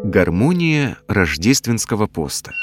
Гармония рождественского поста.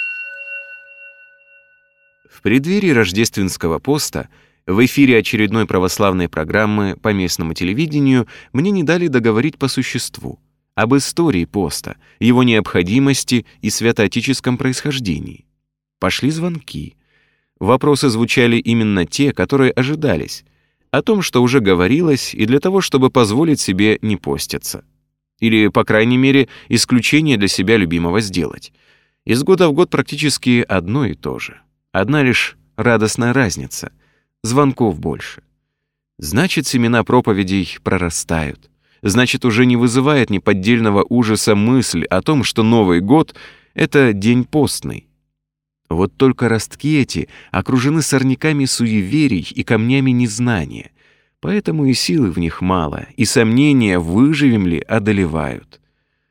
В преддверии рождественского поста в эфире очередной православной программы по местному телевидению мне не дали договорить по существу об истории поста, его необходимости и святоотеческом происхождении. Пошли звонки. Вопросы звучали именно те, которые ожидались, о том, что уже говорилось, и для того, чтобы позволить себе не поститься. Или, по крайней мере, исключение для себя любимого сделать. Из года в год практически одно и то же. Одна лишь радостная разница. Звонков больше. Значит, семена проповедей прорастают. Значит, уже не вызывает неподдельного ужаса мысль о том, что Новый год — это день постный. Вот только ростки эти окружены сорняками суеверий и камнями незнания. Поэтому и силы в них мало, и сомнения, выживем ли, одолевают.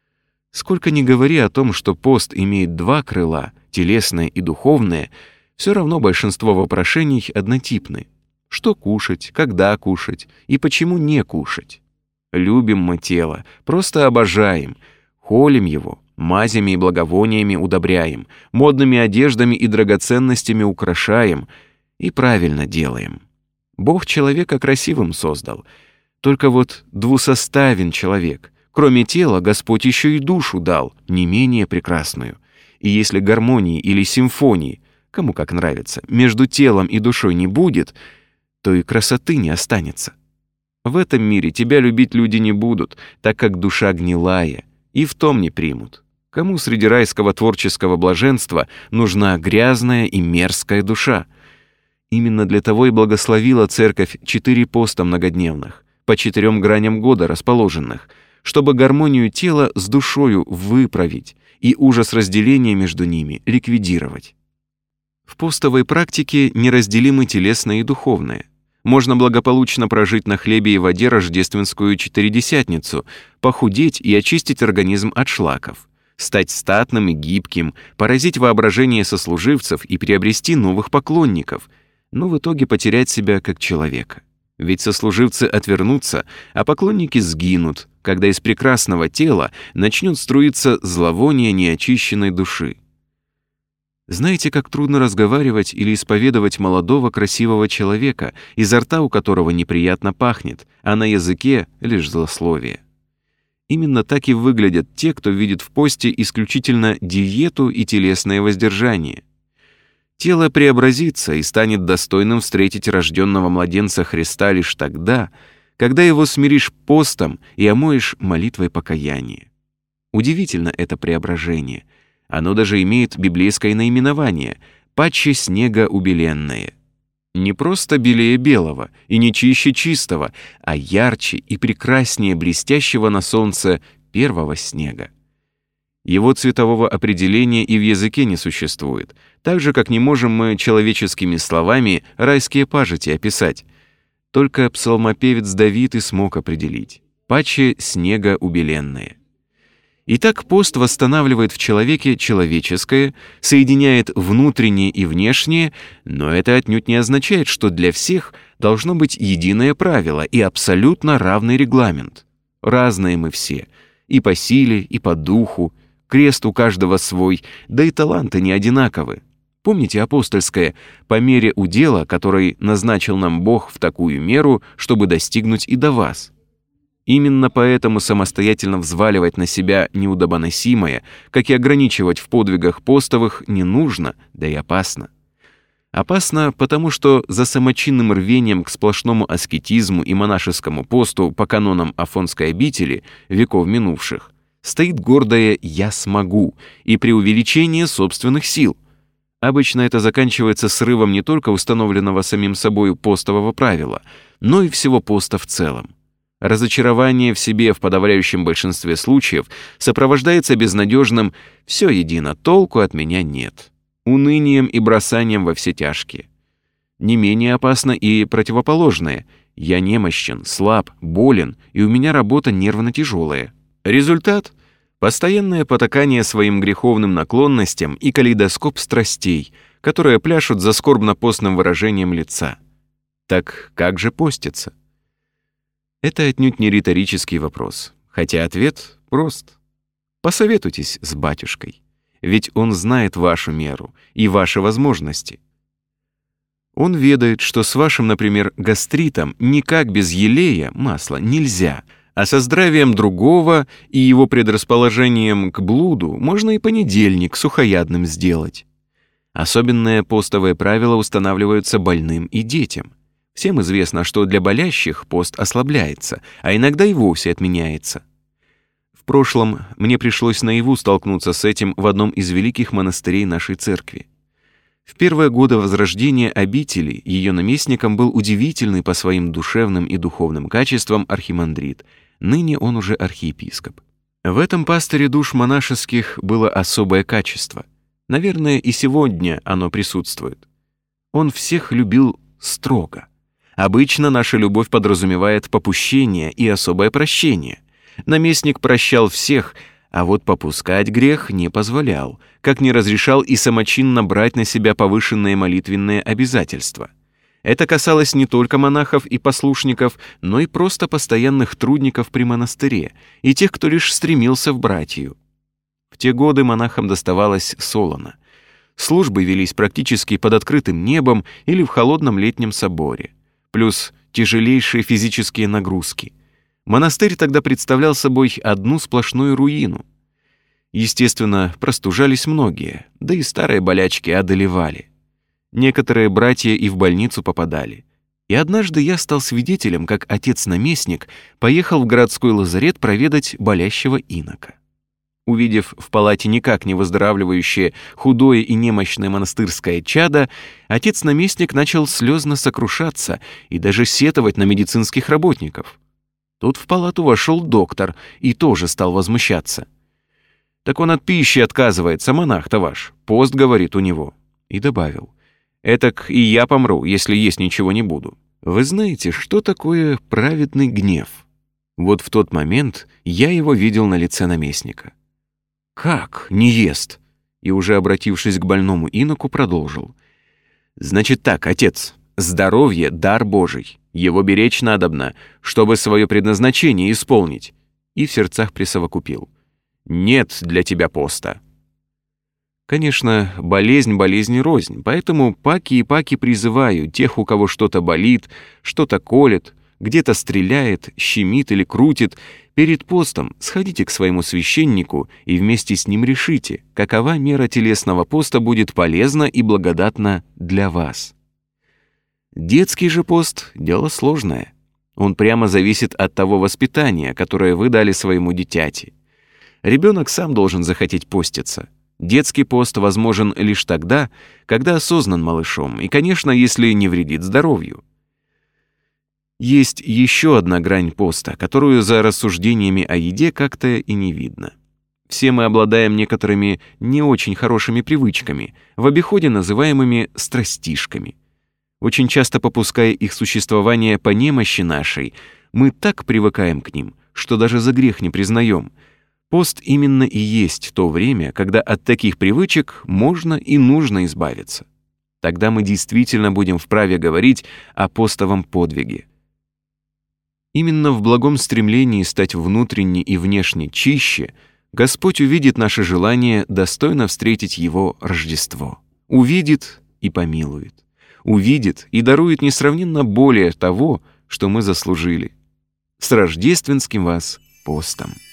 Сколько ни говори о том, что пост имеет два крыла, телесное и духовное, все равно большинство вопрошений однотипны. Что кушать, когда кушать и почему не кушать? Любим мы тело, просто обожаем, холим его, мазями и благовониями удобряем, модными одеждами и драгоценностями украшаем и правильно делаем. Бог человека красивым создал. Только вот двусоставен человек. Кроме тела, Господь еще и душу дал, не менее прекрасную. И если гармонии или симфонии, кому как нравится, между телом и душой не будет, то и красоты не останется. В этом мире тебя любить люди не будут, так как душа гнилая, и в том не примут. Кому среди райского творческого блаженства нужна грязная и мерзкая душа? Именно для того и благословила Церковь 4 поста многодневных, по 4 граням года расположенных, чтобы гармонию тела с душою выправить и ужас разделения между ними ликвидировать. В постовой практике неразделимы телесное и духовное. Можно благополучно прожить на хлебе и воде рождественскую Четыредесятницу, похудеть и очистить организм от шлаков, стать статным и гибким, поразить воображение сослуживцев и приобрести новых поклонников, но в итоге потерять себя как человека. Ведь сослуживцы отвернутся, а поклонники сгинут, когда из прекрасного тела начнет струиться зловоние неочищенной души. Знаете, как трудно разговаривать или исповедовать молодого красивого человека, изо рта у которого неприятно пахнет, а на языке лишь злословие. Именно так и выглядят те, кто видит в посте исключительно диету и телесное воздержание. Тело преобразится и станет достойным встретить рожденного младенца Христа лишь тогда, когда его смиришь постом и омоешь молитвой покаяния. Удивительно это преображение. Оно даже имеет библейское наименование «паче снега убеленное». Не просто белее белого и не чище чистого, а ярче и прекраснее блестящего на солнце первого снега. Его цветового определения и в языке не существует, так же, как не можем мы человеческими словами райские пажити описать. Только псалмопевец Давид и смог определить «паче снега убеленное». Итак, пост восстанавливает в человеке человеческое, соединяет внутреннее и внешнее, но это отнюдь не означает, что для всех должно быть единое правило и абсолютно равный регламент. Разные мы все, и по силе, и по духу, крест у каждого свой, да и таланты не одинаковы. Помните апостольское «по мере удела, который назначил нам Бог в такую меру, чтобы достигнуть и до вас». Именно поэтому самостоятельно взваливать на себя неудобоносимое, как и ограничивать в подвигах постовых, не нужно, да и опасно. Опасно, потому что за самочинным рвением к сплошному аскетизму и монашескому посту по канонам Афонской обители веков минувших стоит гордое «я смогу» и преувеличение собственных сил. Обычно это заканчивается срывом не только установленного самим собой постового правила, но и всего поста в целом. Разочарование в себе в подавляющем большинстве случаев сопровождается безнадежным «все едино, толку от меня нет», унынием и бросанием во все тяжкие. Не менее опасно и противоположное «я немощен, слаб, болен, и у меня работа нервно-тяжелая». Результат — постоянное потакание своим греховным наклонностям и калейдоскоп страстей, которые пляшут за скорбно-постным выражением лица. Так как же поститься? Это отнюдь не риторический вопрос, хотя ответ прост. Посоветуйтесь с батюшкой, ведь он знает вашу меру и ваши возможности. Он ведает, что с вашим, например, гастритом никак без елея, масла, нельзя, а со здравием другого и его предрасположением к блуду можно и понедельник сухоядным сделать. Особенные постовые правила устанавливаются больным и детям. Всем известно, что для болящих пост ослабляется, а иногда и вовсе отменяется. В прошлом мне пришлось наяву столкнуться с этим в одном из великих монастырей нашей церкви. В первые годы возрождения обители ее наместником был удивительный по своим душевным и духовным качествам архимандрит, ныне он уже архиепископ. В этом пастыре душ монашеских было особое качество. Наверное, и сегодня оно присутствует. Он всех любил строго. Обычно наша любовь подразумевает попущение и особое прощение. Наместник прощал всех, а вот попускать грех не позволял, как не разрешал и самочинно брать на себя повышенные молитвенные обязательства. Это касалось не только монахов и послушников, но и просто постоянных трудников при монастыре и тех, кто лишь стремился в братью. В те годы монахам доставалось солоно. Службы велись практически под открытым небом или в холодном летнем соборе. Плюс тяжелейшие физические нагрузки. Монастырь тогда представлял собой одну сплошную руину. Естественно, простужались многие, да и старые болячки одолевали. Некоторые братья и в больницу попадали. И однажды я стал свидетелем, как отец-наместник поехал в городской лазарет проведать болящего инока. Увидев в палате никак не выздоравливающее худое и немощное монастырское чадо, отец-наместник начал слезно сокрушаться и даже сетовать на медицинских работников. Тут в палату вошел доктор и тоже стал возмущаться. «Так он от пищи отказывается, монах-то ваш. Пост, говорит, у него». И добавил: «Этак и я помру, если есть ничего не буду». Вы знаете, что такое праведный гнев? Вот в тот момент я его видел на лице наместника. «Как? Не ест?» И уже обратившись к больному иноку, продолжил: «Значит так, отец, здоровье — дар Божий. Его беречь надобно, чтобы свое предназначение исполнить». И в сердцах присовокупил: «Нет для тебя поста». Конечно, болезнь рознь, поэтому паки и паки призываю тех, у кого что-то болит, что-то колет, где-то стреляет, щемит или крутит, перед постом сходите к своему священнику и вместе с ним решите, какова мера телесного поста будет полезна и благодатна для вас. Детский же пост — дело сложное. Он прямо зависит от того воспитания, которое вы дали своему дитяти. Ребенок сам должен захотеть поститься. Детский пост возможен лишь тогда, когда осознан малышом, и, конечно, если не вредит здоровью. Есть еще одна грань поста, которую за рассуждениями о еде как-то и не видно. Все мы обладаем некоторыми не очень хорошими привычками, в обиходе называемыми страстишками. Очень часто попуская их существование по немощи нашей, мы так привыкаем к ним, что даже за грех не признаем. Пост именно и есть то время, когда от таких привычек можно и нужно избавиться. Тогда мы действительно будем вправе говорить о постовом подвиге. Именно в благом стремлении стать внутренне и внешне чище Господь увидит наше желание достойно встретить Его Рождество. Увидит и помилует. Увидит и дарует несравненно более того, что мы заслужили. С рождественским вас постом!